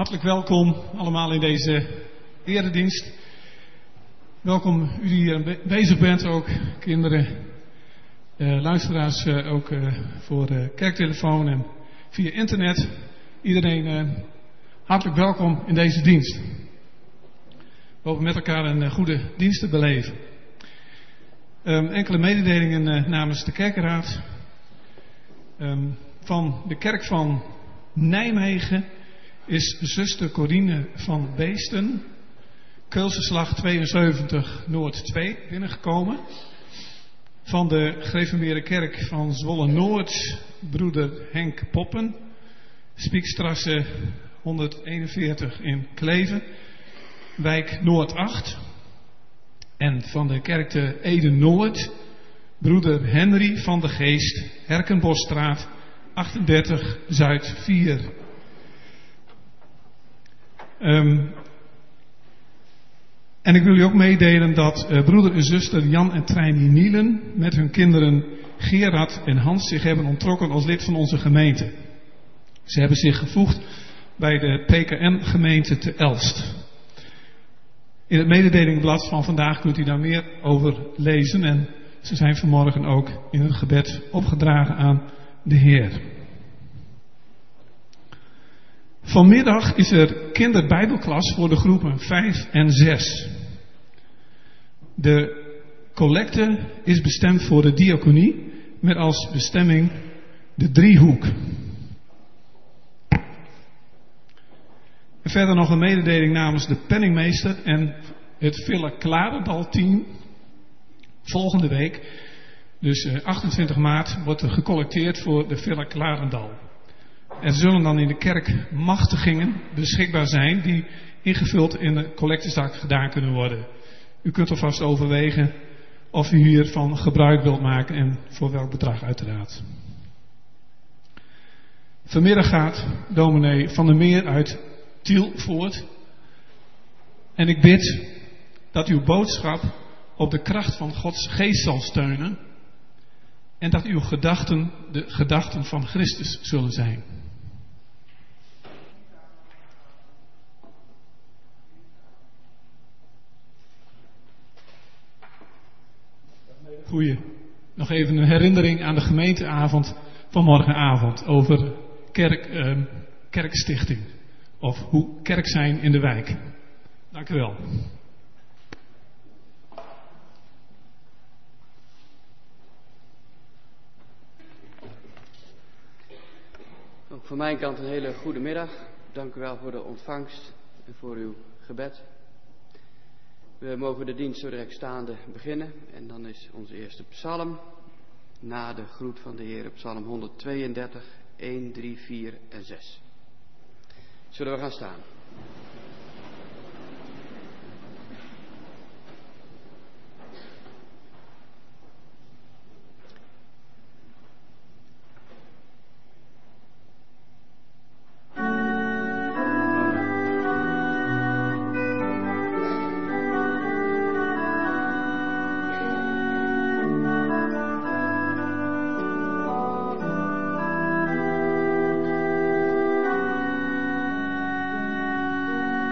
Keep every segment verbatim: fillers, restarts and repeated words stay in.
Hartelijk welkom allemaal in deze eredienst. Welkom u die hier bezig bent, ook kinderen, eh, luisteraars eh, ook eh, voor de kerktelefoon en via internet. Iedereen eh, hartelijk welkom in deze dienst. We hopen met elkaar een uh, goede dienst te beleven. Um, enkele mededelingen uh, namens de kerkenraad. Um, van de kerk van Nijmegen is zuster Corine van Beesten, Keulseslag tweeënzeventig Noord twee, binnengekomen. Van de gereformeerde kerk van Zwolle Noord, broeder Henk Poppen, Spiekstrasse honderdeenenveertig in Kleven, wijk Noord acht. En van de kerk te Ede Noord, broeder Henry van de Geest, Herkenbosstraat achtendertig Zuid vier. Um, en ik wil u ook meedelen dat uh, broeder en zuster Jan en Trijnie Nielen met hun kinderen Gerard en Hans zich hebben onttrokken als lid van onze gemeente. Ze hebben zich gevoegd bij de P K N-gemeente te Elst. In het mededelingblad van vandaag kunt u daar meer over lezen en ze zijn vanmorgen ook in een gebed opgedragen aan de Heer. Vanmiddag is er kinderbijbelklas voor de groepen vijf en zes. De collecte is bestemd voor de diaconie met als bestemming de driehoek. En verder nog een mededeling namens de penningmeester en het Villa Klarendal team. Volgende week, dus achtentwintig maart, wordt er gecollecteerd voor de Villa Klarendal. Er zullen dan in de kerk machtigingen beschikbaar zijn die ingevuld in de collectezak gedaan kunnen worden. U kunt alvast overwegen of u hiervan gebruik wilt maken en voor welk bedrag uiteraard. Vanmiddag gaat dominee Van der Meer uit Tiel voort. En ik bid dat uw boodschap op de kracht van Gods geest zal steunen. En dat uw gedachten de gedachten van Christus zullen zijn. Goeie. Nog even een herinnering aan de gemeenteavond van morgenavond over kerk, eh, kerkstichting. Of hoe kerk zijn in de wijk. Dank u wel. Ook van mijn kant een hele goede middag. Dank u wel voor de ontvangst en voor uw gebed. We mogen de dienst zo direct staande beginnen. En dan is onze eerste psalm na de groet van de Heer, psalm honderdtweeëndertig, een, drie, vier en zes. Zullen we gaan staan? Thank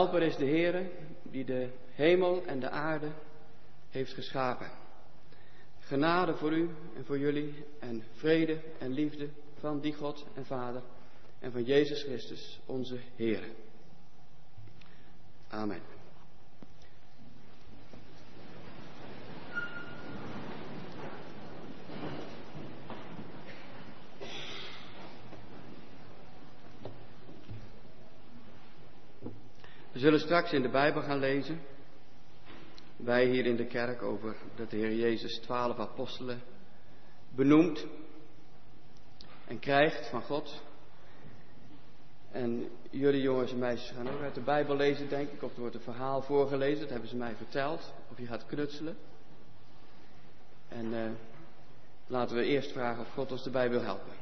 helper is de Heere, die de hemel en de aarde heeft geschapen. Genade voor u en voor jullie en vrede en liefde van die God en Vader en van Jezus Christus, onze Heere. Amen. We zullen straks in de Bijbel gaan lezen, wij hier in de kerk, over dat de Heer Jezus twaalf apostelen benoemt en krijgt van God. En jullie jongens en meisjes gaan ook uit de Bijbel lezen, denk ik, of er wordt een verhaal voorgelezen, dat hebben ze mij verteld, of je gaat knutselen. En uh, laten we eerst vragen of God ons erbij wil helpen.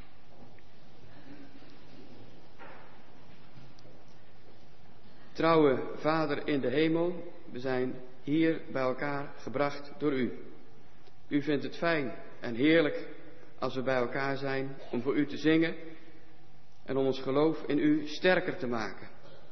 Trouwe Vader in de hemel, we zijn hier bij elkaar gebracht door u. U vindt het fijn en heerlijk als we bij elkaar zijn om voor u te zingen en om ons geloof in u sterker te maken.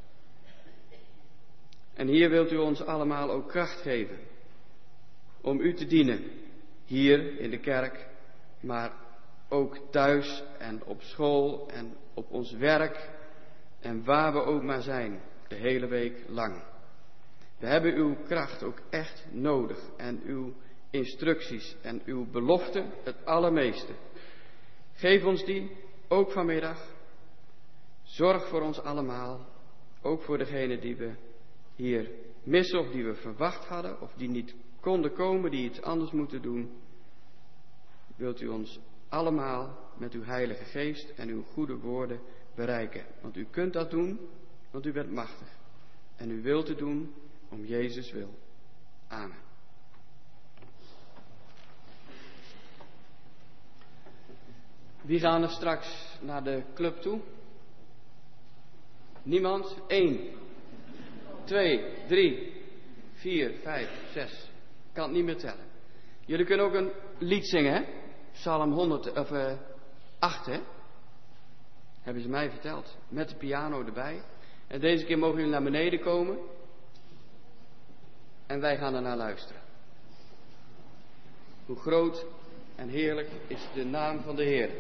En hier wilt u ons allemaal ook kracht geven om u te dienen, hier in de kerk, maar ook thuis en op school en op ons werk en waar we ook maar zijn. De hele week lang. We hebben uw kracht ook echt nodig en uw instructies en uw beloften het allermeeste. Geef ons die ook vanmiddag. Zorg voor ons allemaal, ook voor degenen die we hier missen of die we verwacht hadden of die niet konden komen, die iets anders moeten doen. Wilt u ons allemaal met uw Heilige Geest en uw goede woorden bereiken. Want u kunt dat doen. Want u bent machtig. En u wilt het doen om Jezus wil. Amen. Wie gaan er straks naar de club toe? Niemand? Eén. Twee. Drie. Vier. Vijf. Zes. Ik kan het niet meer tellen. Jullie kunnen ook een lied zingen, hè? Psalm honderd, of uh, acht, hè? Hebben ze mij verteld. Met de piano erbij. En deze keer mogen jullie naar beneden komen. En wij gaan ernaar luisteren. Hoe groot en heerlijk is de naam van de Heer.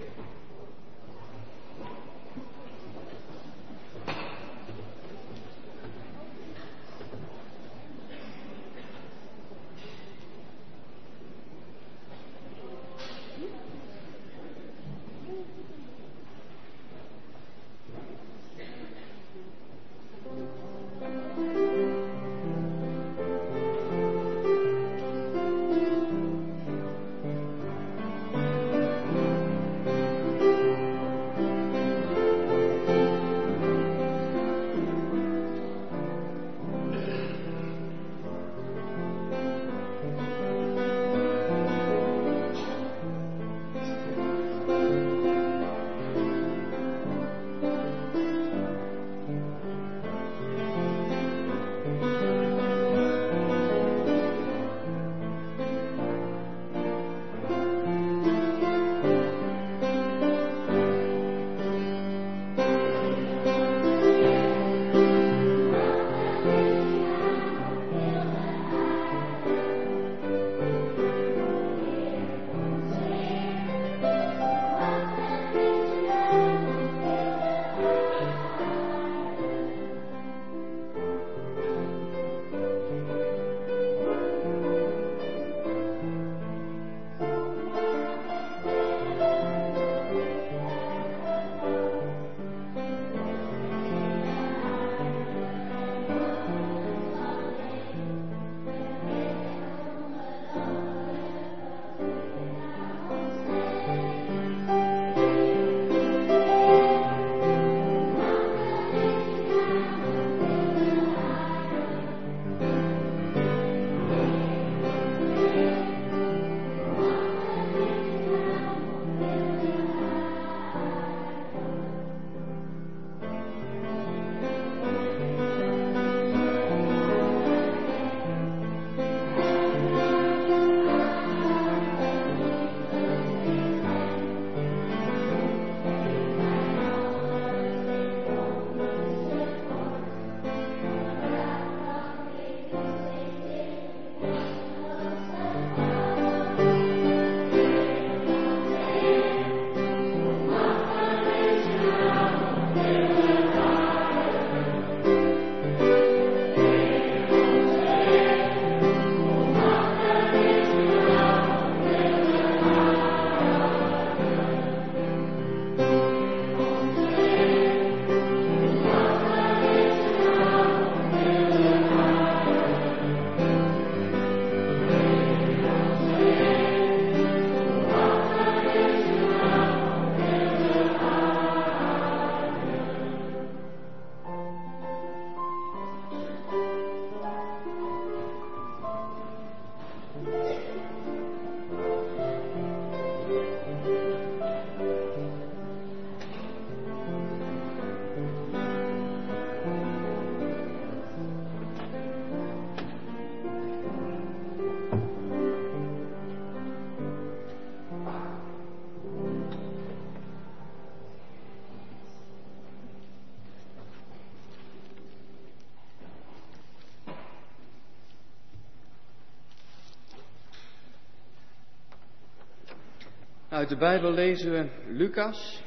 Uit de Bijbel lezen we Lucas,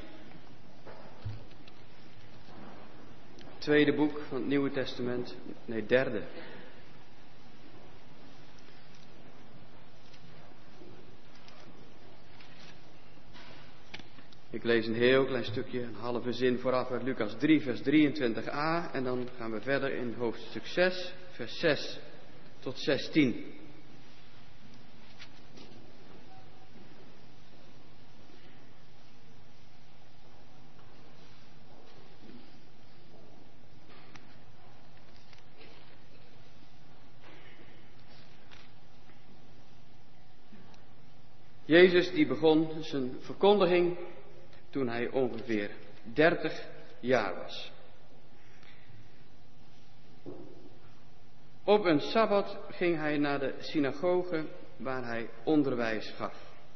tweede boek van het Nieuwe Testament, nee derde. Ik lees een heel klein stukje, een halve zin vooraf uit Lucas drie, vers drieëntwintig a. En dan gaan we verder in hoofdstuk zes, vers zes tot zestien. Jezus die begon zijn verkondiging toen hij ongeveer dertig jaar was. Op een sabbat ging hij naar de synagoge waar hij onderwijs gaf.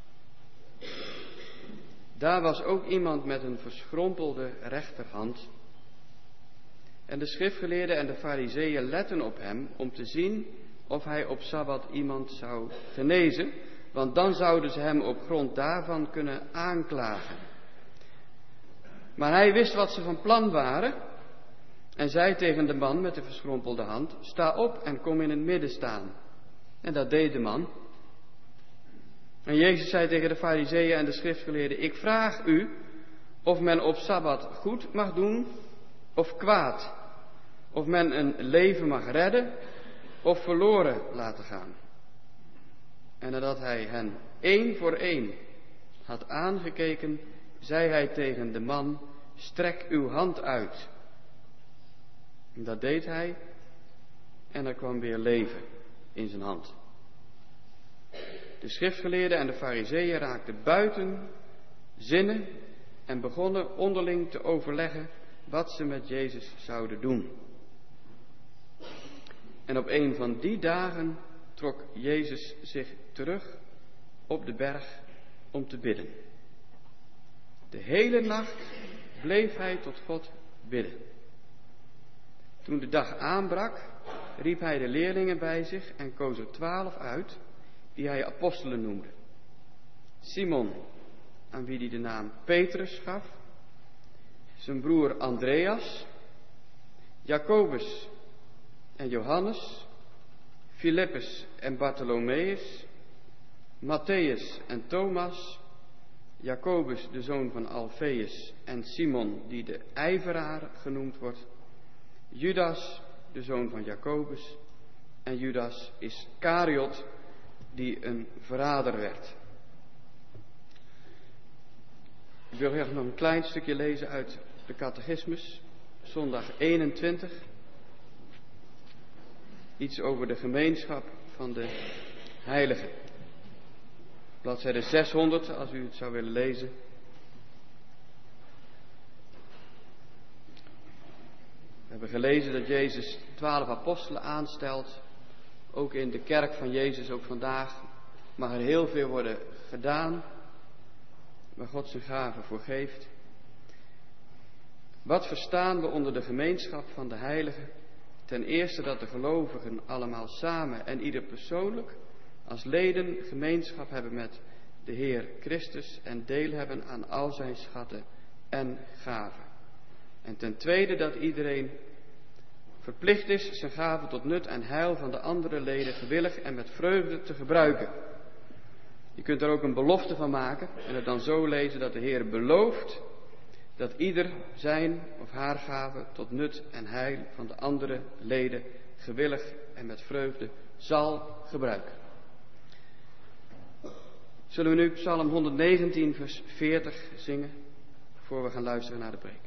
Daar was ook iemand met een verschrompelde rechterhand. En de schriftgeleerden en de farizeeën letten op hem om te zien of hij op sabbat iemand zou genezen, want dan zouden ze hem op grond daarvan kunnen aanklagen. Maar hij wist wat ze van plan waren en zei tegen de man met de verschrompelde hand: sta op en kom in het midden staan. En dat deed de man. En Jezus zei tegen de farizeeën en de schriftgeleerden: ik vraag u of men op sabbat goed mag doen of kwaad, of men een leven mag redden of verloren laten gaan. En nadat hij hen één voor één had aangekeken, zei hij tegen de man: strek uw hand uit. En dat deed hij en er kwam weer leven in zijn hand. De schriftgeleerden en de farizeeën raakten buiten zinnen en begonnen onderling te overleggen wat ze met Jezus zouden doen. En op een van die dagen trok Jezus zich terug op de berg om te bidden. De hele nacht bleef hij tot God bidden. Toen de dag aanbrak, riep hij de leerlingen bij zich en koos er twaalf uit, die hij apostelen noemde. Simon, aan wie hij de naam Petrus gaf, zijn broer Andreas, Jacobus en Johannes, Filippus en Bartholomeus, Matthäus en Thomas, Jacobus de zoon van Alfeus en Simon die de ijveraar genoemd wordt, Judas de zoon van Jacobus en Judas Iskariot die een verrader werd. Ik wil graag nog een klein stukje lezen uit de catechismus, zondag eenentwintig. Iets over de gemeenschap van de heiligen. Bladzijde zeshonderd, als u het zou willen lezen. We hebben gelezen dat Jezus twaalf apostelen aanstelt. Ook in de kerk van Jezus, ook vandaag, mag er heel veel worden gedaan, waar God zijn gaven voor geeft. Wat verstaan we onder de gemeenschap van de heiligen? Ten eerste dat de gelovigen allemaal samen en ieder persoonlijk als leden gemeenschap hebben met de Heer Christus en deel hebben aan al zijn schatten en gaven. En ten tweede dat iedereen verplicht is zijn gaven tot nut en heil van de andere leden gewillig en met vreugde te gebruiken. Je kunt er ook een belofte van maken en het dan zo lezen dat de Heer belooft dat ieder zijn of haar gaven tot nut en heil van de andere leden gewillig en met vreugde zal gebruiken. Zullen we nu Psalm honderdnegentien vers veertig zingen voor we gaan luisteren naar de preek.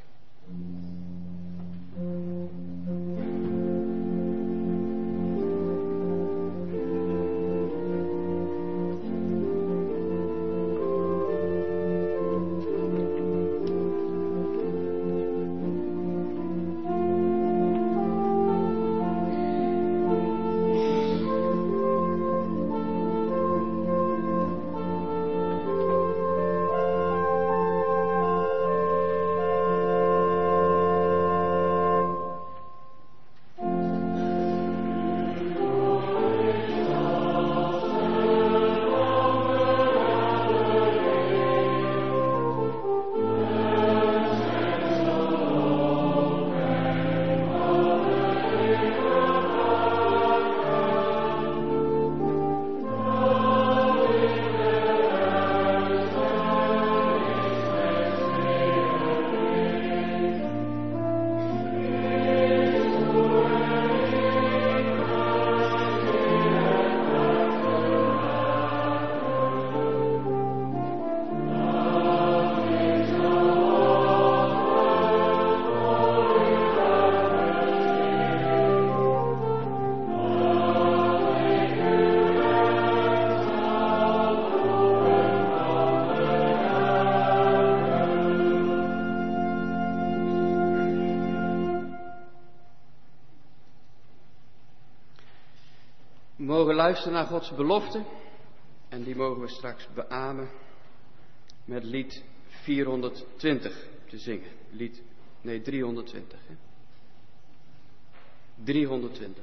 We mogen luisteren naar Gods belofte en die mogen we straks beamen met lied vierhonderdtwintig te zingen. Lied, nee, driehonderdtwintig. Hè? driehonderdtwintig.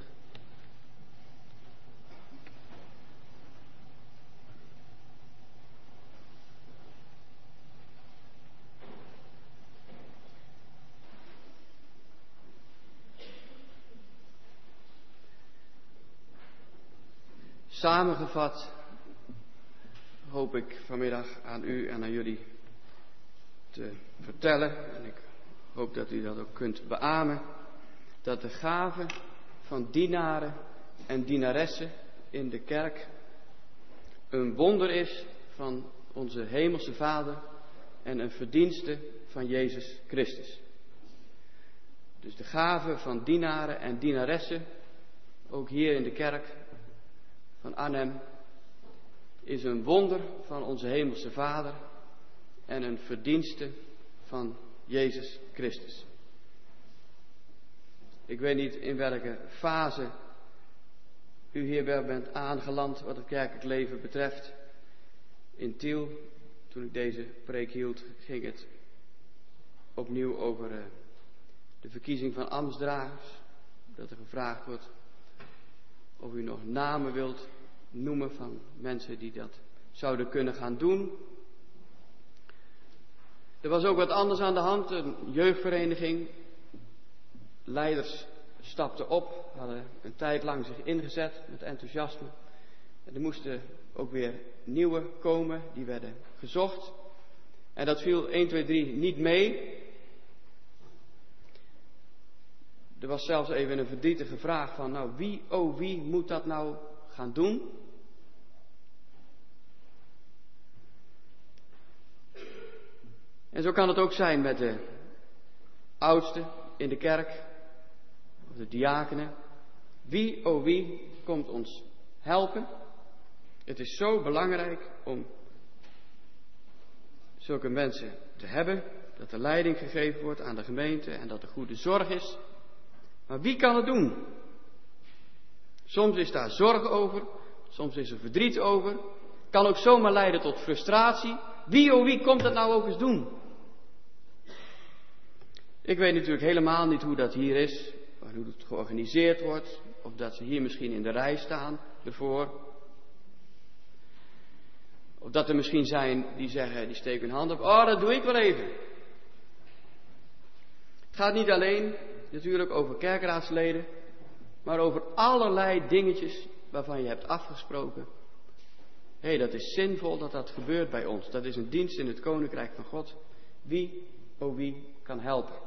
Samengevat hoop ik vanmiddag aan u en aan jullie te vertellen, en ik hoop dat u dat ook kunt beamen, dat de gave van dienaren en dienaressen in de kerk een wonder is van onze hemelse Vader en een verdienste van Jezus Christus. Dus de gave van dienaren en dienaressen, ook hier in de kerk van Arnhem, is een wonder van onze hemelse Vader en een verdienste van Jezus Christus. Ik weet niet in welke fase u hier wel bent aangeland wat het kerkelijk leven betreft. In Tiel, toen ik deze preek hield, ging het opnieuw over uh, de verkiezing van ambtsdragers. Dat er gevraagd wordt of u nog namen wilt noemen van mensen die dat zouden kunnen gaan doen. Er was ook wat anders aan de hand, een jeugdvereniging. Leiders stapten op, hadden een tijd lang zich ingezet met enthousiasme. En er moesten ook weer nieuwe komen, die werden gezocht. En dat viel één, twee, drie niet mee. Er was zelfs even een verdrietige vraag van, nou wie, oh wie moet dat nou gaan doen? En zo kan het ook zijn met de oudsten in de kerk, of de diakenen. Wie, oh wie, komt ons helpen? Het is zo belangrijk om zulke mensen te hebben, dat er leiding gegeven wordt aan de gemeente en dat er goede zorg is. Maar wie kan het doen? Soms is daar zorg over, soms is er verdriet over. Kan ook zomaar leiden tot frustratie. Wie, oh wie, komt dat nou ook eens doen? Ik weet natuurlijk helemaal niet hoe dat hier is, hoe het georganiseerd wordt, of dat ze hier misschien in de rij staan ervoor. Of dat er misschien zijn die zeggen, die steken hun hand op, oh dat doe ik wel even. Het gaat niet alleen natuurlijk over kerkraadsleden, maar over allerlei dingetjes waarvan je hebt afgesproken. Hé, hey, dat is zinvol dat dat gebeurt bij ons. Dat is een dienst in het Koninkrijk van God. Wie, oh wie, kan helpen?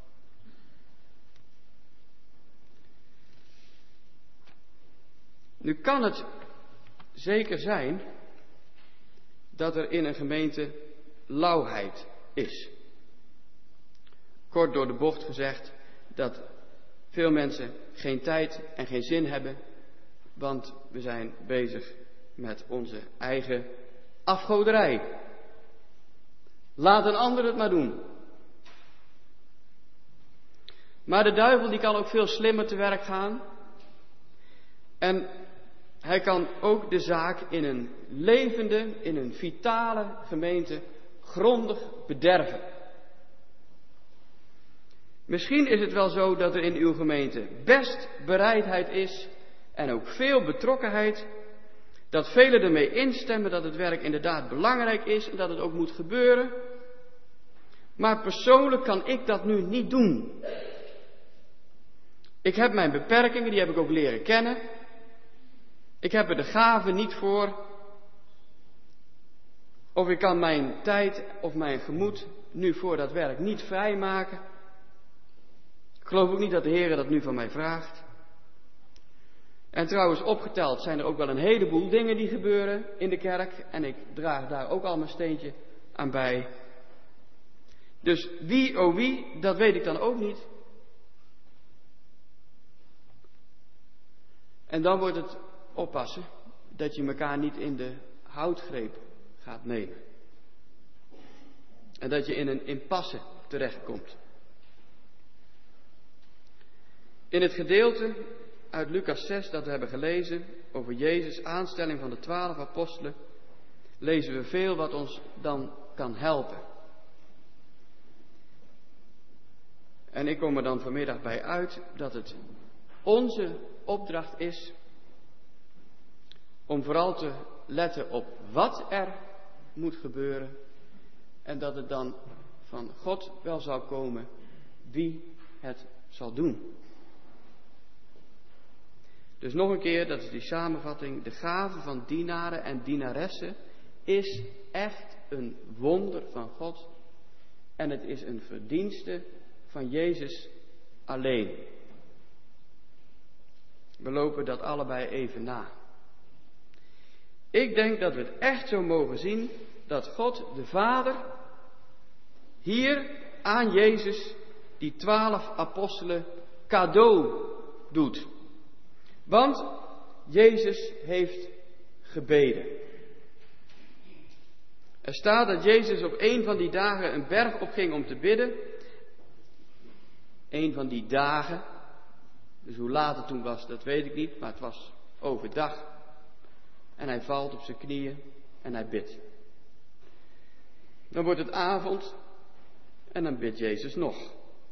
Nu kan het zeker zijn dat er in een gemeente lauwheid is. Kort door de bocht gezegd dat veel mensen geen tijd en geen zin hebben, want we zijn bezig met onze eigen afgoderij. Laat een ander het maar doen. Maar de duivel die kan ook veel slimmer te werk gaan. En hij kan ook de zaak in een levende, in een vitale gemeente grondig bederven. Misschien is het wel zo dat er in uw gemeente best bereidheid is en ook veel betrokkenheid, dat velen ermee instemmen dat het werk inderdaad belangrijk is en dat het ook moet gebeuren. Maar persoonlijk kan ik dat nu niet doen. Ik heb mijn beperkingen, die heb ik ook leren kennen. Ik heb er de gave niet voor. Of ik kan mijn tijd of mijn gemoed nu voor dat werk niet vrijmaken. Ik geloof ook niet dat de Heer dat nu van mij vraagt. En trouwens, opgeteld zijn er ook wel een heleboel dingen die gebeuren in de kerk. En ik draag daar ook al mijn steentje aan bij. Dus wie, oh wie, dat weet ik dan ook niet. En dan wordt het oppassen dat je elkaar niet in de houtgreep gaat nemen. En dat je in een impasse terechtkomt. In het gedeelte uit Lucas zes dat we hebben gelezen over Jezus' aanstelling van de twaalf apostelen, lezen we veel wat ons dan kan helpen. En ik kom er dan vanmiddag bij uit dat het onze opdracht is om vooral te letten op wat er moet gebeuren en dat het dan van God wel zal komen wie het zal doen. Dus nog een keer, dat is die samenvatting. De gave van dienaren en dienaressen is echt een wonder van God. En het is een verdienste van Jezus alleen. We lopen dat allebei even na. Ik denk dat we het echt zo mogen zien dat God de Vader hier aan Jezus die twaalf apostelen cadeau doet. Want Jezus heeft gebeden. Er staat dat Jezus op een van die dagen een berg opging om te bidden. Een van die dagen. Dus hoe laat het toen was, dat weet ik niet, maar het was overdag. En hij valt op zijn knieën en hij bidt. Dan wordt het avond en dan bidt Jezus nog.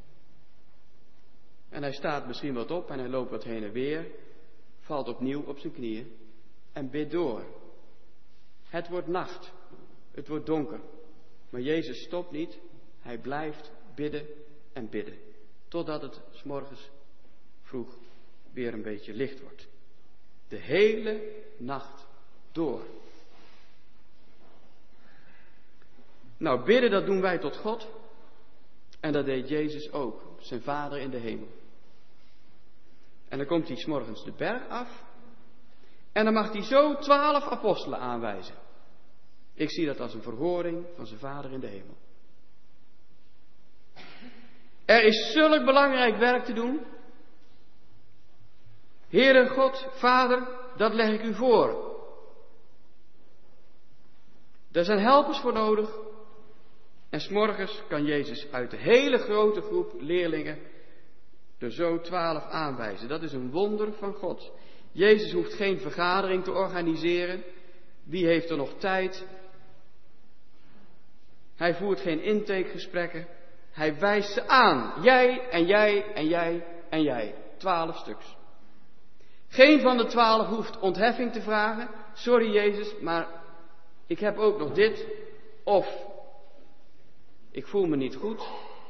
En hij staat misschien wat op en hij loopt wat heen en weer, valt opnieuw op zijn knieën en bidt door. Het wordt nacht, het wordt donker, maar Jezus stopt niet, hij blijft bidden en bidden, totdat het 's morgens vroeg weer een beetje licht wordt. De hele nacht door. Nou, bidden, dat doen wij tot God. En dat deed Jezus ook, zijn Vader in de hemel. En dan komt hij 's morgens de berg af. En dan mag hij zo twaalf apostelen aanwijzen. Ik zie dat als een verhoring van zijn Vader in de hemel. Er is zulk belangrijk werk te doen. Heere God, Vader, dat leg ik u voor. Er zijn helpers voor nodig. En 's morgens kan Jezus uit de hele grote groep leerlingen er zo twaalf aanwijzen. Dat is een wonder van God. Jezus hoeft geen vergadering te organiseren. Wie heeft er nog tijd? Hij voert geen intakegesprekken. Hij wijst ze aan. Jij en jij en jij en jij. Twaalf stuks. Geen van de twaalf hoeft ontheffing te vragen. Sorry Jezus, maar ik heb ook nog dit. Of ik voel me niet goed.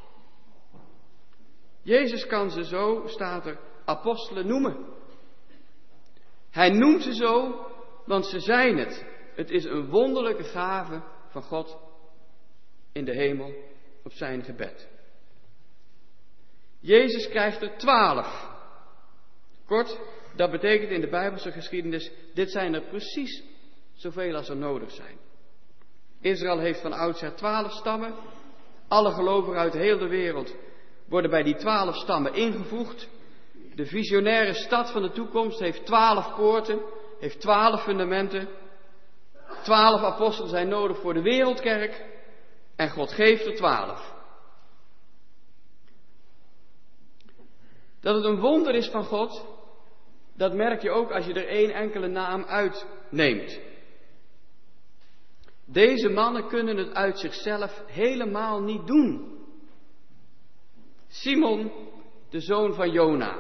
Jezus kan ze zo, staat er, apostelen noemen. Hij noemt ze zo, want ze zijn het. Het is een wonderlijke gave van God in de hemel op zijn gebed. Jezus krijgt er twaalf. Kort, dat betekent in de Bijbelse geschiedenis, dit zijn er precies zoveel als er nodig zijn. Israël heeft van oudsher twaalf stammen. Alle gelovigen uit heel de wereld worden bij die twaalf stammen ingevoegd. De visionaire stad van de toekomst heeft twaalf poorten, heeft twaalf fundamenten. Twaalf apostelen zijn nodig voor de wereldkerk. En God geeft er twaalf. Dat het een wonder is van God, dat merk je ook als je er één enkele naam uitneemt. Deze mannen kunnen het uit zichzelf helemaal niet doen. Simon, de zoon van Jona.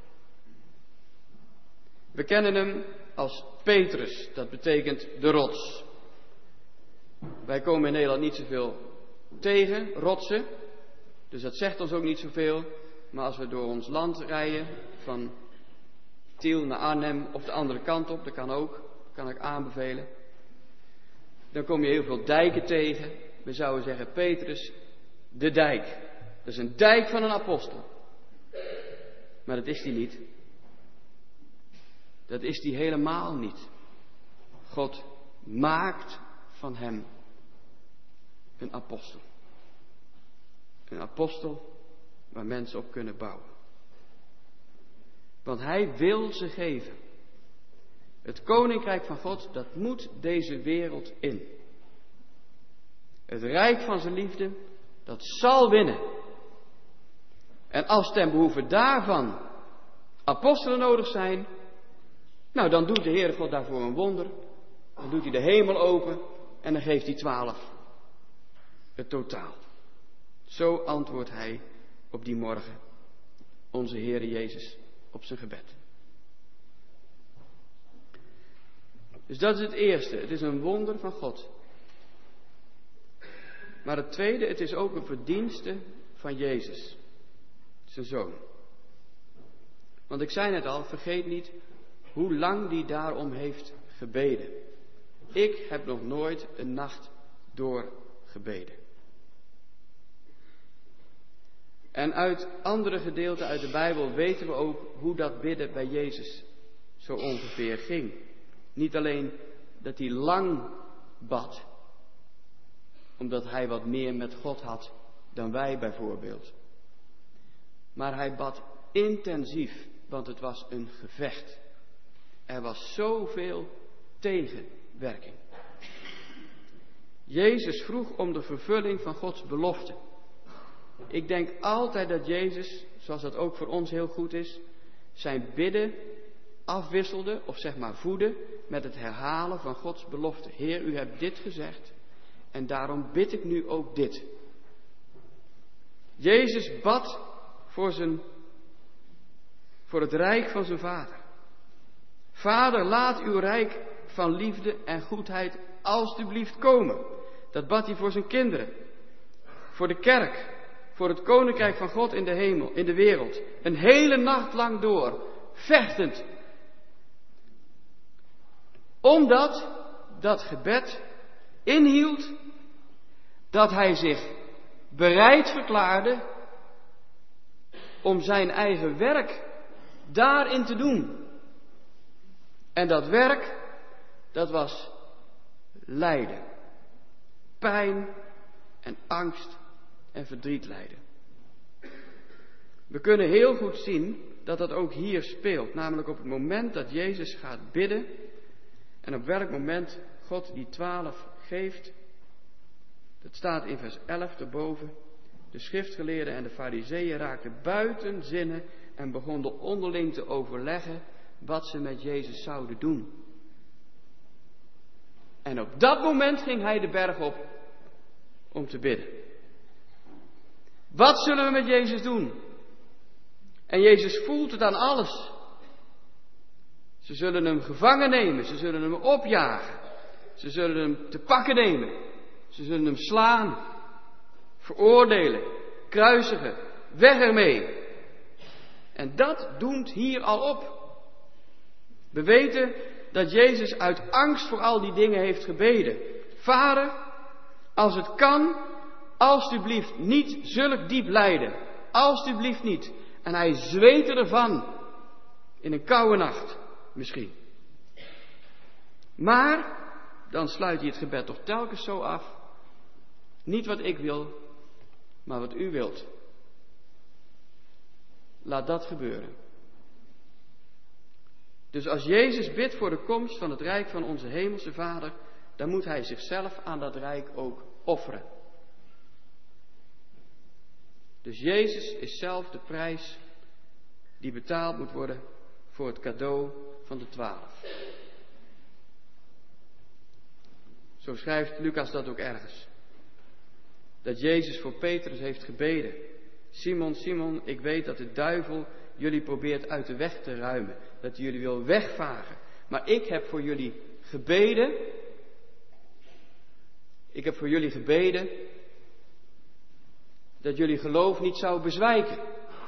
We kennen hem als Petrus, dat betekent de rots. Wij komen in Nederland niet zoveel tegen, rotsen, dus dat zegt ons ook niet zoveel. Maar als we door ons land rijden, van Tiel naar Arnhem of de andere kant op, dat kan ook, kan ik aanbevelen. Dan kom je heel veel dijken tegen. We zouden zeggen, Petrus, de dijk. Dat is een dijk van een apostel. Maar dat is die niet. Dat is die helemaal niet. God maakt van hem een apostel. Een apostel waar mensen op kunnen bouwen. Want hij wil ze geven. Het koninkrijk van God, dat moet deze wereld in. Het rijk van zijn liefde, dat zal winnen. En als ten behoeve daarvan apostelen nodig zijn, Nou, dan doet de Heere God daarvoor een wonder. Dan doet hij de hemel open en dan geeft hij twaalf het totaal. Zo antwoordt hij op die morgen, onze Heere Jezus, op zijn gebed. Dus dat is het eerste. Het is een wonder van God. Maar het tweede, het is ook een verdienste van Jezus, zijn zoon. Want ik zei net al, vergeet niet hoe lang die daarom heeft gebeden. Ik heb nog nooit een nacht door gebeden. En uit andere gedeelten uit de Bijbel weten we ook hoe dat bidden bij Jezus zo ongeveer ging. Niet alleen dat hij lang bad, omdat hij wat meer met God had dan wij bijvoorbeeld. Maar hij bad intensief, want het was een gevecht. Er was zoveel tegenwerking. Jezus vroeg om de vervulling van Gods belofte. Ik denk altijd dat Jezus, zoals dat ook voor ons heel goed is, zijn bidden afwisselde, of zeg maar voedde, met het herhalen van Gods belofte. Heer, u hebt dit gezegd en daarom bid ik nu ook dit. Jezus bad voor, zijn, voor het rijk van zijn Vader. Vader, laat uw rijk van liefde en goedheid alstublieft komen. Dat bad hij voor zijn kinderen, voor de kerk, voor het koninkrijk van God in de hemel, in de wereld. Een hele nacht lang door, vechtend. Omdat dat gebed inhield dat hij zich bereid verklaarde om zijn eigen werk daarin te doen. En dat werk, dat was lijden. Pijn en angst en verdriet lijden. We kunnen heel goed zien dat dat ook hier speelt. Namelijk op het moment dat Jezus gaat bidden. En op welk moment God die twaalf geeft. Dat staat in vers elf erboven. De schriftgeleerden en de farizeeën raakten buiten zinnen en begonnen onderling te overleggen wat ze met Jezus zouden doen. En op dat moment ging hij de berg op om te bidden. Wat zullen we met Jezus doen? En Jezus voelt het aan alles. Ze zullen hem gevangen nemen, ze zullen hem opjagen, ze zullen hem te pakken nemen, ze zullen hem slaan, veroordelen, kruisigen, weg ermee. En dat doemt hier al op. We weten dat Jezus uit angst voor al die dingen heeft gebeden. Vader, als het kan, alstublieft niet zulk diep lijden. Alstublieft niet. En hij zweette ervan. In een koude nacht, misschien. Maar, dan sluit hij het gebed toch telkens zo af. Niet wat ik wil, maar wat u wilt. Laat dat gebeuren. Dus als Jezus bidt voor de komst van het rijk van onze hemelse Vader, dan moet hij zichzelf aan dat rijk ook offeren. Dus Jezus is zelf de prijs die betaald moet worden voor het cadeau van de twaalf. Zo schrijft Lucas dat ook ergens. Dat Jezus voor Petrus heeft gebeden. Simon, Simon, ik weet dat de duivel jullie probeert uit de weg te ruimen. Dat hij jullie wil wegvagen. Maar ik heb voor jullie gebeden. Ik heb voor jullie gebeden. Dat jullie geloof niet zou bezwijken.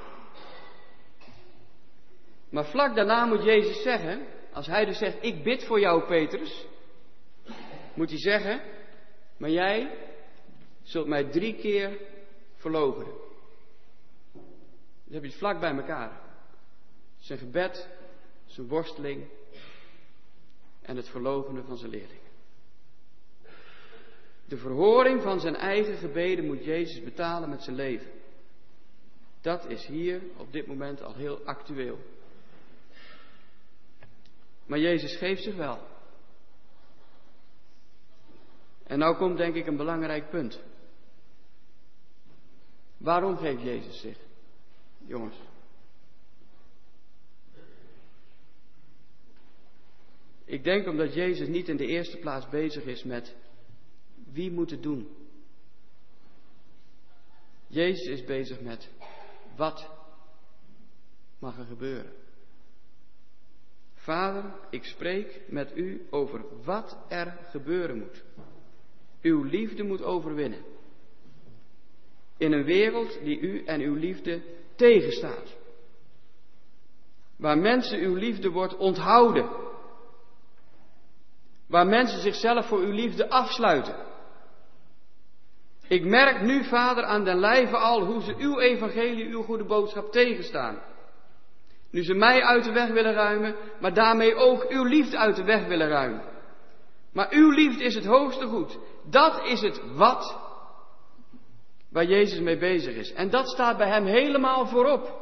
Maar vlak daarna moet Jezus zeggen. Als hij dus zegt, ik bid voor jou Petrus. Moet hij zeggen. Maar jij zult mij drie keer verloochenen. Dan heb je het vlak bij elkaar. Zijn gebed, zijn worsteling en het verloochenen van zijn leerlingen. De verhoring van zijn eigen gebeden moet Jezus betalen met zijn leven. Dat is hier op dit moment al heel actueel. Maar Jezus geeft zich wel. En nou komt denk ik een belangrijk punt. Waarom geeft Jezus zich? Jongens. Ik denk omdat Jezus niet in de eerste plaats bezig is met wie moet het doen. Jezus is bezig met wat mag er gebeuren. Vader, ik spreek met u over wat er gebeuren moet. Uw liefde moet overwinnen. In een wereld die u en uw liefde tegenstaat. Waar mensen uw liefde wordt onthouden. Waar mensen zichzelf voor uw liefde afsluiten. Ik merk nu, Vader, aan den lijve al hoe ze uw evangelie, uw goede boodschap tegenstaan. Nu ze mij uit de weg willen ruimen, maar daarmee ook uw liefde uit de weg willen ruimen. Maar uw liefde is het hoogste goed. Dat is het wat waar Jezus mee bezig is. En dat staat bij hem helemaal voorop.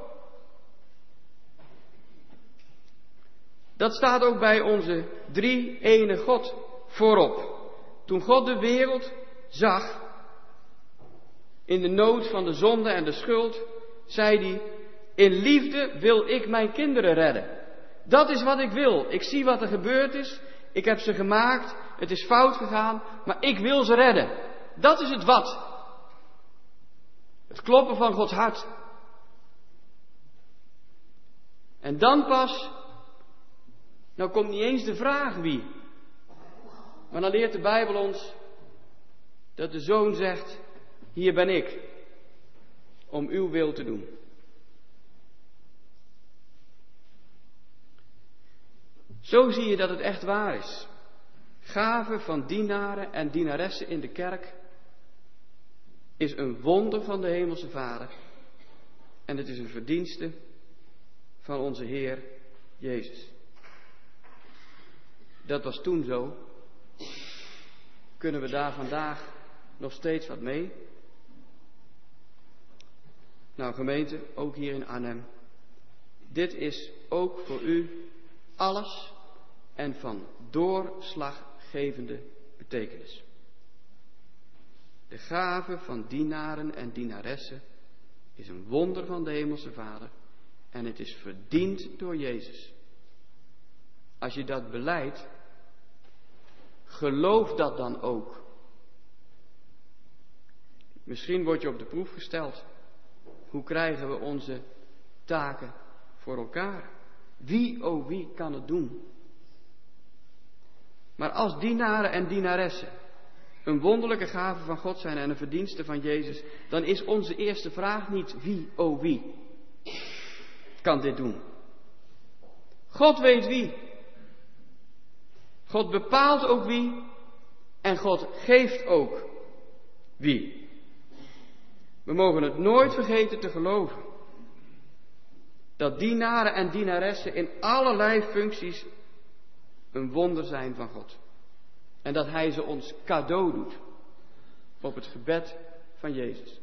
Dat staat ook bij onze drie ene God voorop. Toen God de wereld zag, in de nood van de zonde en de schuld, zei hij, in liefde wil ik mijn kinderen redden. Dat is wat ik wil. Ik zie wat er gebeurd is. Ik heb ze gemaakt. Het is fout gegaan. Maar ik wil ze redden. Dat is het wat. Het kloppen van Gods hart. En dan pas, nou komt niet eens de vraag wie. Maar dan leert de Bijbel ons dat de Zoon zegt, hier ben ik, om uw wil te doen. Zo zie je dat het echt waar is. Gaven van dienaren en dienaressen in de kerk is een wonder van de Hemelse Vader. En het is een verdienste van onze Heer Jezus. Dat was toen zo. Kunnen we daar vandaag nog steeds wat mee? Nou gemeente, ook hier in Arnhem. Dit is ook voor u alles en van doorslaggevende betekenis. De gave van dienaren en dienaressen is een wonder van de Hemelse Vader en het is verdiend door Jezus. Als je dat belijdt, geloof dat dan ook. Misschien word je op de proef gesteld. Hoe krijgen we onze taken voor elkaar? Wie, oh wie, kan het doen? Maar als dienaren en dienaressen een wonderlijke gave van God zijn en een verdienste van Jezus, dan is onze eerste vraag niet wie, oh wie, kan dit doen? God weet wie. God bepaalt ook wie en God geeft ook wie. We mogen het nooit vergeten te geloven dat dienaren en dienaressen in allerlei functies een wonder zijn van God. En dat Hij ze ons cadeau doet op het gebed van Jezus.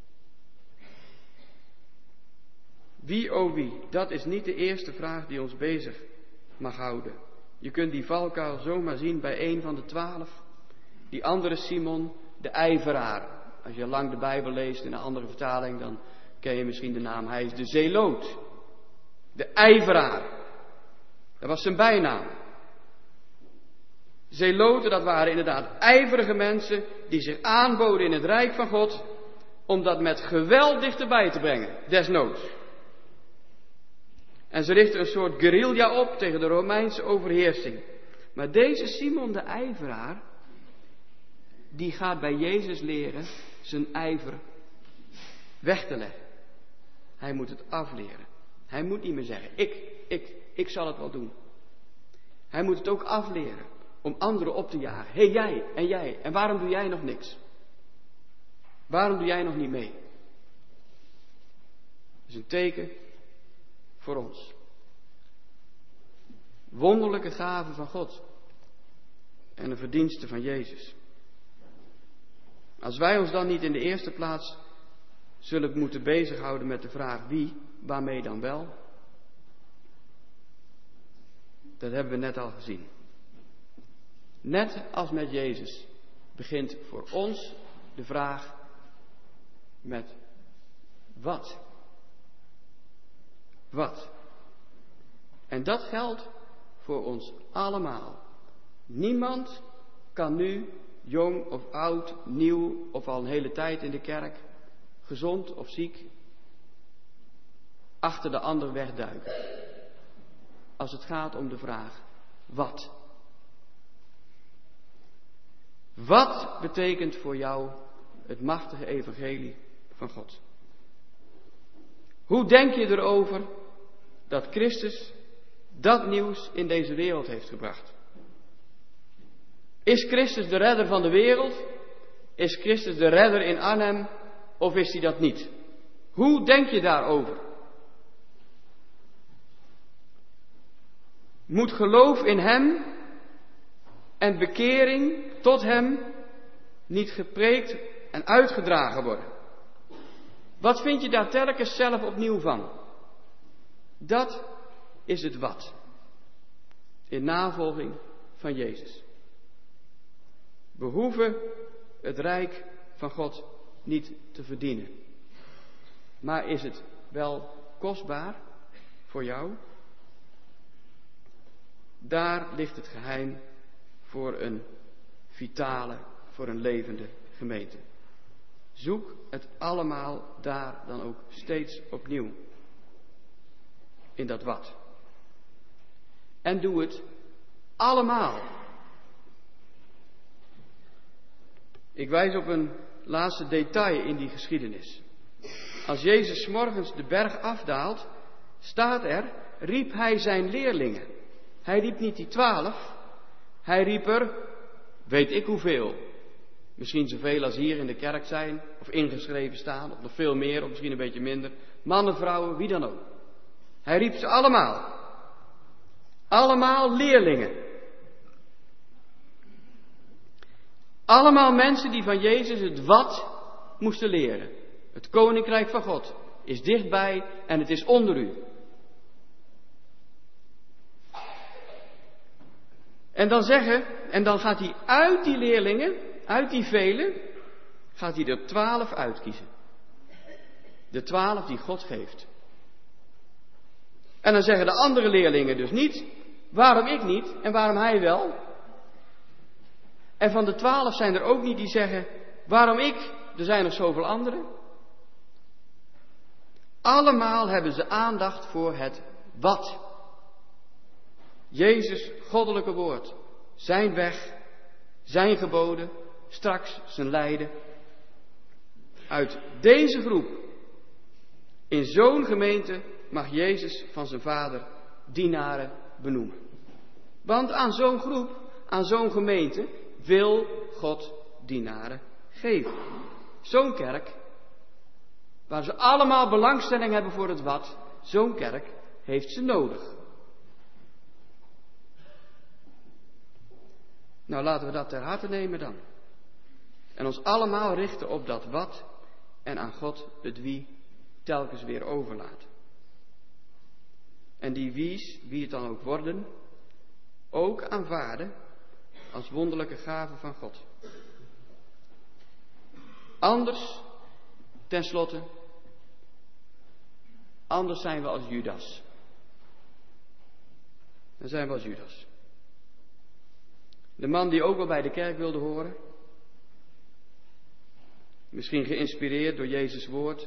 Wie, oh wie, dat is niet de eerste vraag die ons bezig mag houden. Je kunt die valkuil zomaar zien bij een van de twaalf. Die andere Simon, de ijveraar. Als je lang de Bijbel leest in een andere vertaling, dan ken je misschien de naam. Hij is de zeeloot. De ijveraar. Dat was zijn bijnaam. Zeeloten, dat waren inderdaad ijverige mensen die zich aanboden in het rijk van God om dat met geweld dichterbij te brengen, desnoods. En ze richtten een soort guerrilla op tegen de Romeinse overheersing. Maar deze Simon de ijveraar, die gaat bij Jezus leren zijn ijver weg te leggen. Hij moet het afleren. Hij moet niet meer zeggen, ik, ik, ik zal het wel doen. Hij moet het ook afleren om anderen op te jagen. Hé, hey, jij en jij. En waarom doe jij nog niks? Waarom doe jij nog niet mee? Dat is een teken voor ons. Wonderlijke gave van God. En een verdienste van Jezus. Als wij ons dan niet in de eerste plaats zullen moeten bezighouden met de vraag wie, waarmee dan wel? Dat hebben we net al gezien. Net als met Jezus begint voor ons de vraag met wat? Wat? En dat geldt voor ons allemaal. Niemand kan nu, jong of oud, nieuw of al een hele tijd in de kerk, gezond of ziek, achter de ander wegduiken. Als het gaat om de vraag, wat? Wat betekent voor jou het machtige evangelie van God? Hoe denk je erover dat Christus dat nieuws in deze wereld heeft gebracht? Is Christus de redder van de wereld? Is Christus de redder in Arnhem? Of is hij dat niet? Hoe denk je daarover? Moet geloof in hem en bekering tot hem niet gepreekt en uitgedragen worden? Wat vind je daar telkens zelf opnieuw van? Dat is het wat. In navolging van Jezus. We hoeven het rijk van God niet te verdienen. Maar is het wel kostbaar voor jou? Daar ligt het geheim voor een vitale, voor een levende gemeente. Zoek het allemaal daar dan ook steeds opnieuw. In dat wat. En doe het allemaal. Ik wijs op een laatste detail in die geschiedenis. Als Jezus 's morgens de berg afdaalt, staat er, riep hij zijn leerlingen. Hij riep niet die twaalf, hij riep er, weet ik hoeveel. Misschien zoveel als hier in de kerk zijn, of ingeschreven staan, of nog veel meer, of misschien een beetje minder. Mannen, vrouwen, wie dan ook. Hij riep ze allemaal. Allemaal leerlingen. Allemaal mensen die van Jezus het wat moesten leren. Het koninkrijk van God is dichtbij en het is onder u. En dan zeggen, en dan gaat hij uit die leerlingen, uit die velen, gaat hij er twaalf uitkiezen. De twaalf die God geeft. En dan zeggen de andere leerlingen dus niet, waarom ik niet en waarom hij wel? En van de twaalf zijn er ook niet die zeggen, waarom ik, er zijn nog zoveel anderen. Allemaal hebben ze aandacht voor het wat. Jezus' goddelijke woord, zijn weg, zijn geboden, straks zijn lijden. Uit deze groep, in zo'n gemeente, mag Jezus van zijn Vader dienaren benoemen. Want aan zo'n groep, aan zo'n gemeente, wil God dienaren geven. Zo'n kerk, waar ze allemaal belangstelling hebben voor het wat, zo'n kerk heeft ze nodig. Nou, laten we dat ter harte nemen dan. En ons allemaal richten op dat wat en aan God het wie telkens weer overlaten. En die wie's, wie het dan ook worden, ook aanvaarden als wonderlijke gave van God. Anders, tenslotte, anders zijn we als Judas. Dan zijn we als Judas. De man die ook wel bij de kerk wilde horen. Misschien geïnspireerd door Jezus' woord.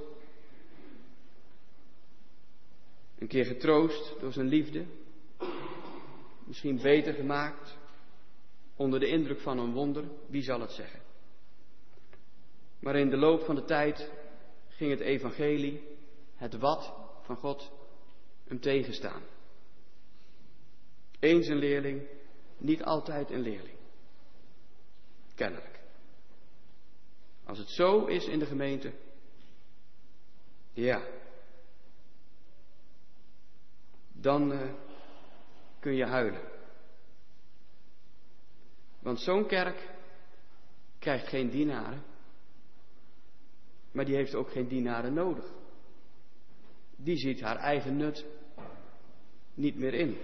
Een keer getroost door zijn liefde. Misschien beter gemaakt. Onder de indruk van een wonder. Wie zal het zeggen? Maar in de loop van de tijd ging het evangelie, het wat van God, hem tegenstaan. Eens een leerling, niet altijd een leerling. Kennelijk. Als het zo is in de gemeente, ja, dan uh, kun je huilen. Want zo'n kerk krijgt geen dienaren, maar die heeft ook geen dienaren nodig. Die ziet haar eigen nut niet meer in.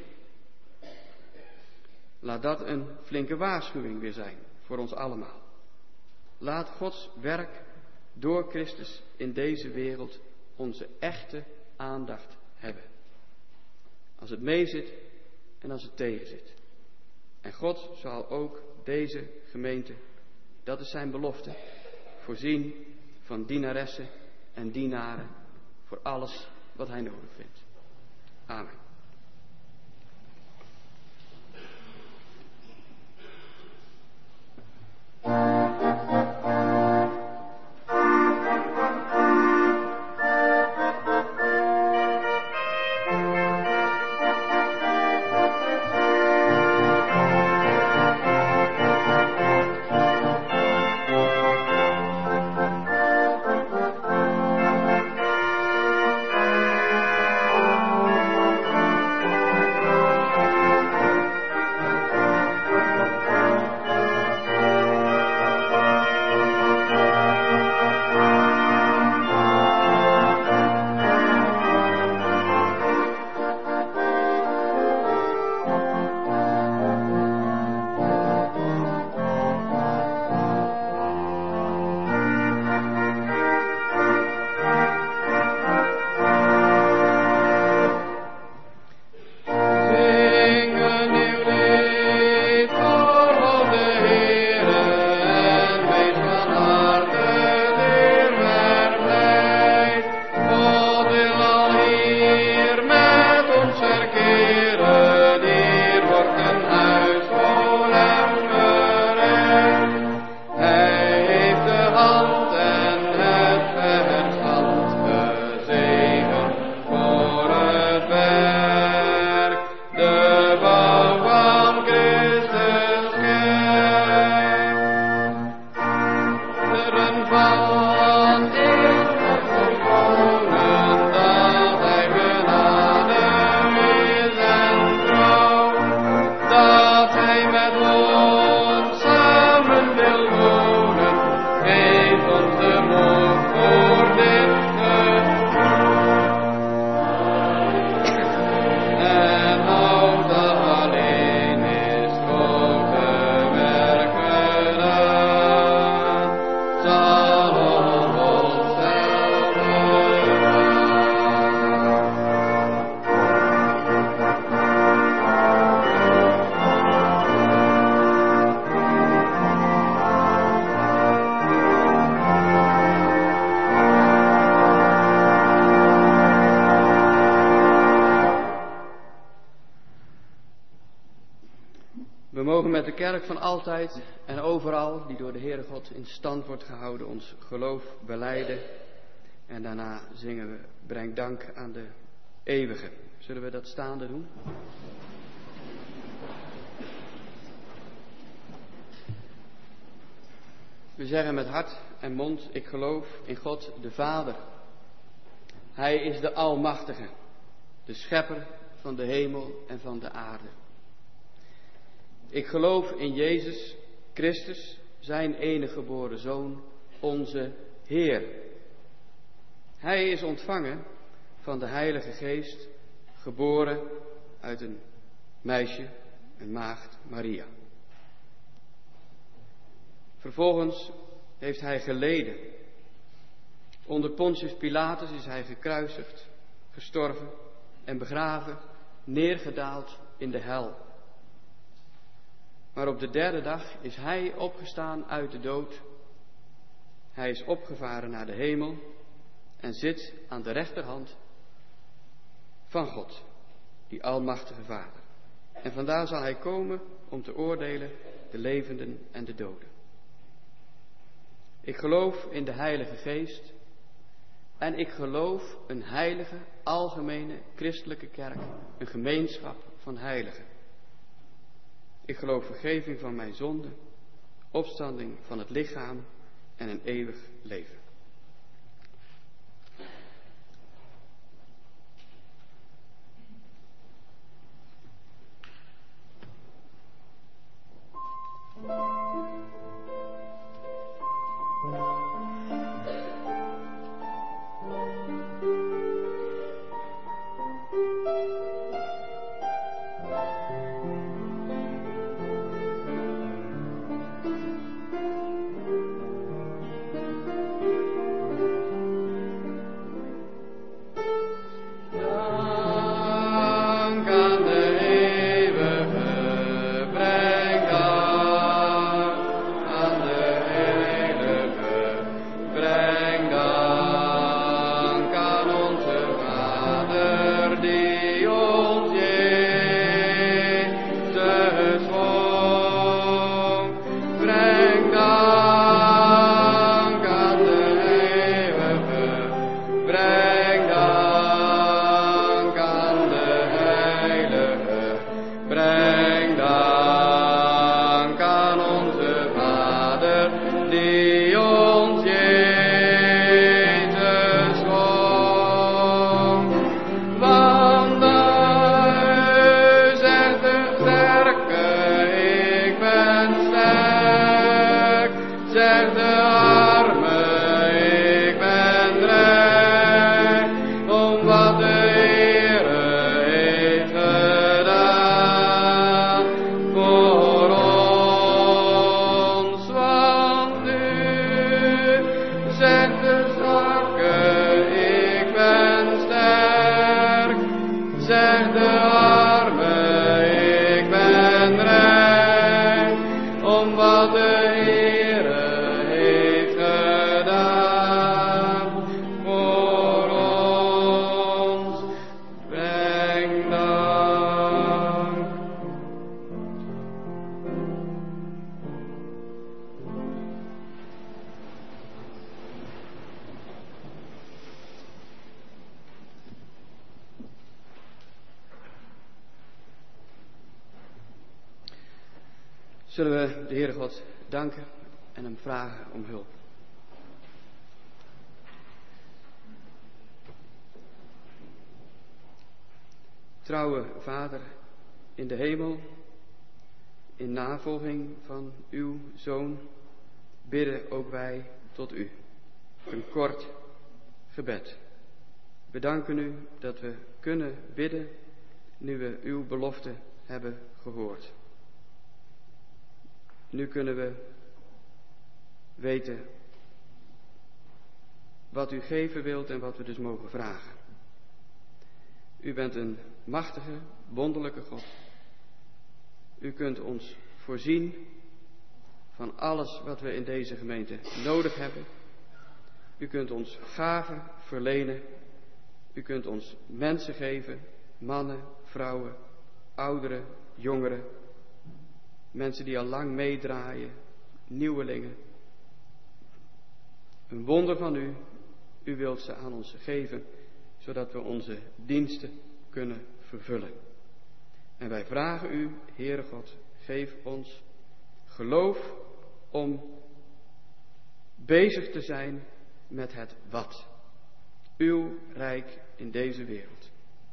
Laat dat een flinke waarschuwing weer zijn voor ons allemaal. Laat Gods werk door Christus in deze wereld onze echte aandacht hebben. Als het mee zit en als het tegen zit. En God zal ook deze gemeente, dat is zijn belofte, voorzien van dienaressen en dienaren voor alles wat hij nodig vindt. Amen. Met de kerk van altijd en overal, die door de Heere God in stand wordt gehouden, ons geloof belijden. En daarna zingen we, breng dank aan de eeuwige. Zullen we dat staande doen? We zeggen met hart en mond, ik geloof in God de Vader. Hij is de Almachtige, de schepper van de hemel en van de aarde. Ik geloof in Jezus Christus, zijn enige geboren Zoon, onze Heer. Hij is ontvangen van de Heilige Geest, geboren uit een meisje, een maagd Maria. Vervolgens heeft hij geleden. Onder Pontius Pilatus is hij gekruisigd, gestorven en begraven, neergedaald in de hel. Maar op de derde dag is hij opgestaan uit de dood. Hij is opgevaren naar de hemel en zit aan de rechterhand van God, die Almachtige Vader. En vandaar zal hij komen om te oordelen de levenden en de doden. Ik geloof in de Heilige Geest en ik geloof een heilige, algemene, christelijke kerk, een gemeenschap van heiligen. Ik geloof vergeving van mijn zonden, opstanding van het lichaam en een eeuwig leven. Zullen we de Heere God danken en hem vragen om hulp. Trouwe Vader in de hemel, in navolging van uw Zoon, bidden ook wij tot u. Een kort gebed. We danken u dat we kunnen bidden nu we uw belofte hebben gehoord. Nu kunnen we weten wat u geven wilt en wat we dus mogen vragen. U bent een machtige, wonderlijke God. U kunt ons voorzien van alles wat we in deze gemeente nodig hebben. U kunt ons gaven verlenen. U kunt ons mensen geven, mannen, vrouwen, ouderen, jongeren. Mensen die al lang meedraaien, nieuwelingen. Een wonder van u, u wilt ze aan ons geven, zodat we onze diensten kunnen vervullen. En wij vragen u, Heere God, geef ons geloof om bezig te zijn met het wat. Uw rijk in deze wereld.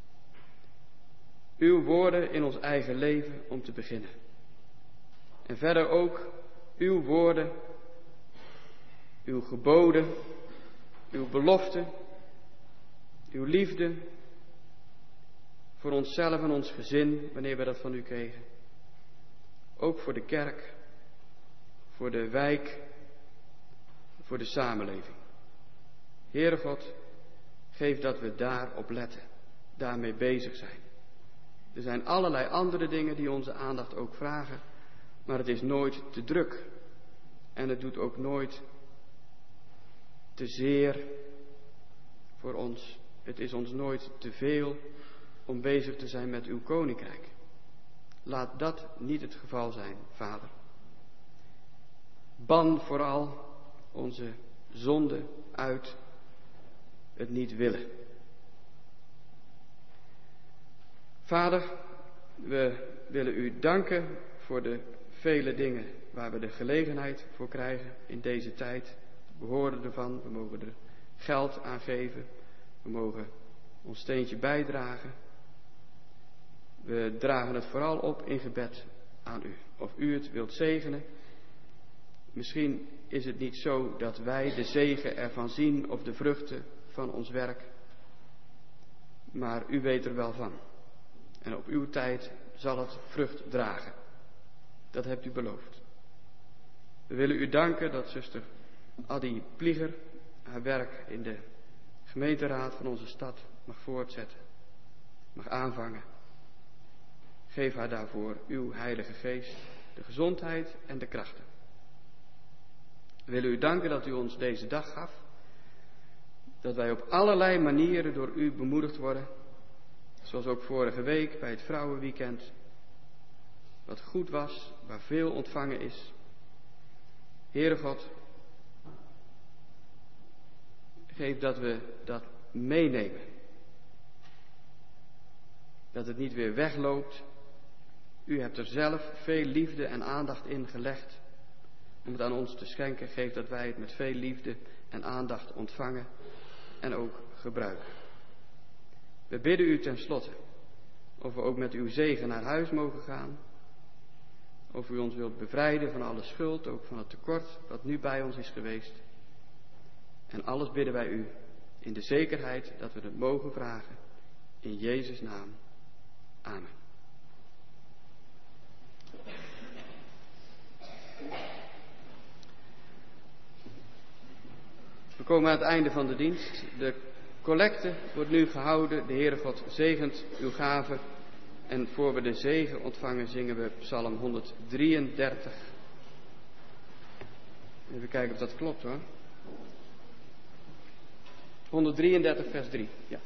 Uw woorden in ons eigen leven om te beginnen. En verder ook uw woorden, uw geboden, uw beloften, uw liefde voor onszelf en ons gezin, wanneer we dat van u kregen. Ook voor de kerk, voor de wijk, voor de samenleving. Heere God, geef dat we daarop letten, daarmee bezig zijn. Er zijn allerlei andere dingen die onze aandacht ook vragen, maar het is nooit te druk. En het doet ook nooit te zeer voor ons. Het is ons nooit te veel om bezig te zijn met uw koninkrijk. Laat dat niet het geval zijn, Vader. Ban vooral onze zonde uit, het niet willen. Vader, we willen u danken voor de vele dingen waar we de gelegenheid voor krijgen in deze tijd. We horen ervan, we mogen er geld aan geven, we mogen ons steentje bijdragen. We dragen het vooral op in gebed aan u. Of u het wilt zegenen. Misschien is het niet zo dat wij de zegen ervan zien of de vruchten van ons werk. Maar u weet er wel van. En op uw tijd zal het vrucht dragen. Dat hebt u beloofd. We willen u danken dat zuster Addy Plieger haar werk in de gemeenteraad van onze stad mag voortzetten. Mag aanvangen. Geef haar daarvoor uw heilige geest, de gezondheid en de krachten. We willen u danken dat u ons deze dag gaf. Dat wij op allerlei manieren door u bemoedigd worden. Zoals ook vorige week bij het vrouwenweekend. Wat goed was, waar veel ontvangen is. Heere God, geef dat we dat meenemen. Dat het niet weer wegloopt. U hebt er zelf veel liefde en aandacht in gelegd. Om het aan ons te schenken, geef dat wij het met veel liefde en aandacht ontvangen en ook gebruiken. We bidden u ten slotte of we ook met uw zegen naar huis mogen gaan. Of u ons wilt bevrijden van alle schuld, ook van het tekort wat nu bij ons is geweest. En alles bidden wij u in de zekerheid dat we het mogen vragen. In Jezus' naam. Amen. We komen aan het einde van de dienst. De collecte wordt nu gehouden. De Heere God zegent uw gaven. En voor we de zegen ontvangen zingen we Psalm honderddrieëndertig. Even kijken of dat klopt hoor. honderddrieëndertig vers drie. Ja.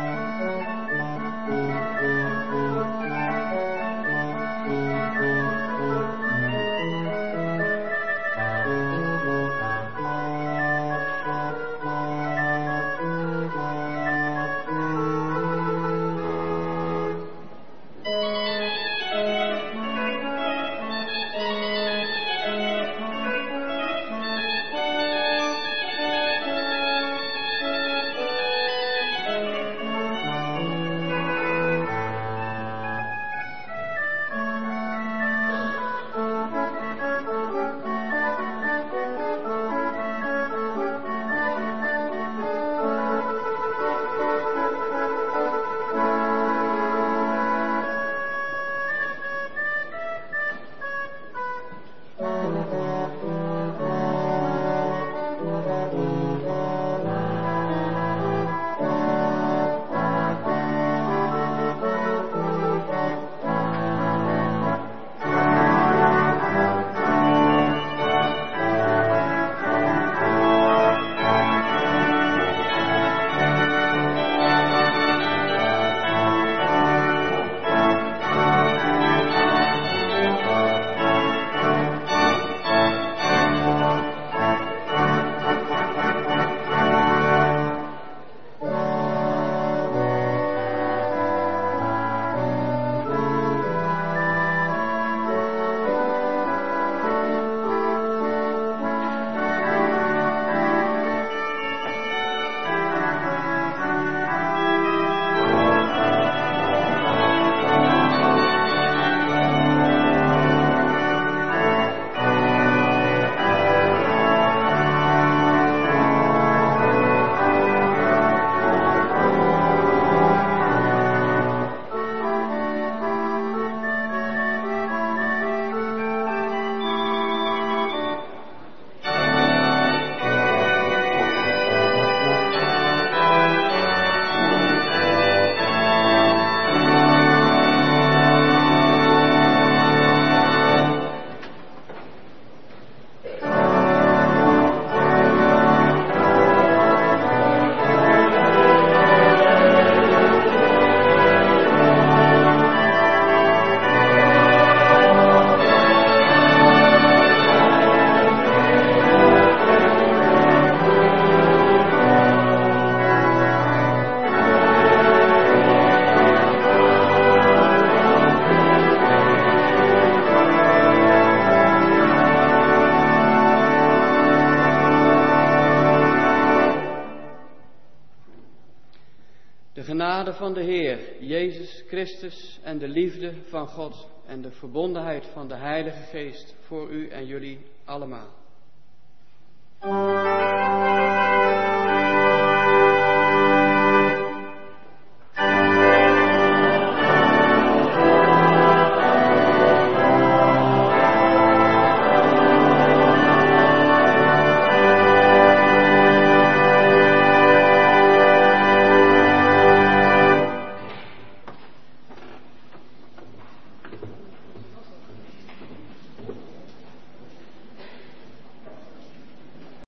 De genade van de Heer, Jezus Christus en de liefde van God en de verbondenheid van de Heilige Geest voor u en jullie allemaal.